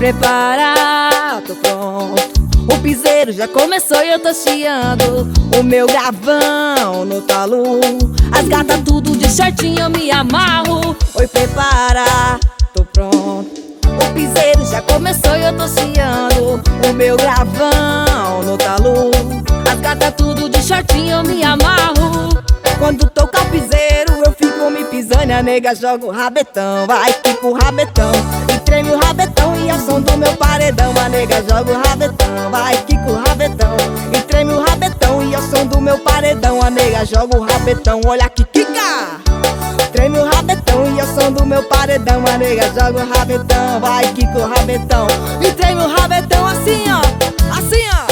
prepara, tô pronto. O piseiro já começou e eu tô chiando. O meu gravão no talo. As gatas tudo de shortinho, eu me amarro. Oi, prepara, tô pronto. O piseiro já começou e eu tô chiando. O meu gravão no talo. As gatas tudo de shortinho, eu me amarro. Quando toca o piseiro eu fico me pisando. A nega joga o rabetão, vai, fica o rabetão. E treme o rabetão e é o som do meu paredão. A nega joga o rabetão, vai, fica o rabetão. E treme o rabetão e é o som do meu paredão. A nega joga o rabetão, olha que quica. Treme o rabetão e é o som do meu paredão. A nega joga o rabetão, vai, quica o rabetão. E treme o rabetão assim ó, assim ó.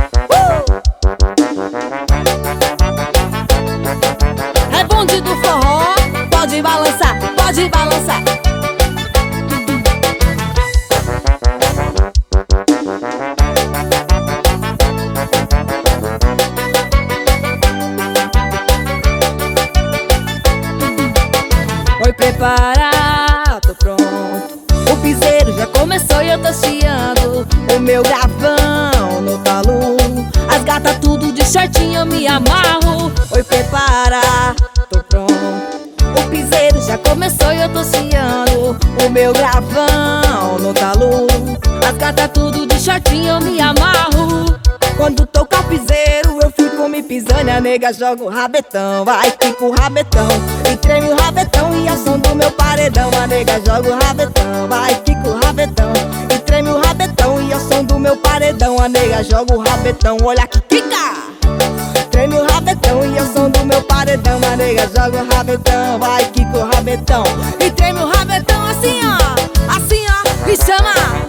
É bonde do forró, pode balançar, pode balançar. Oi, prepara, tô pronto. O piseiro já começou e eu tô chiando. O meu gravão no talo. As gatas tudo de shortinho, eu me amarro. Oi, prepara, tô pronto. O piseiro já começou e eu tô chiando. O meu gravão no talo. As gatas tudo de shortinho, eu me amarro. Quando toca o piseiro eu fico me pisando. A nega joga o rabetão, vai, fica o rabetão. E treme o rabetão e é o som do meu paredão. A nega joga o rabetão, vai, fica o rabetão. E treme o rabetão e é o som do meu paredão. A nega joga o rabetão, olha que quica. Treme o rabetão e é o som do meu paredão. A nega joga o rabetão, vai, fica o rabetão. E treme o rabetão assim ó, assim ó. E chama.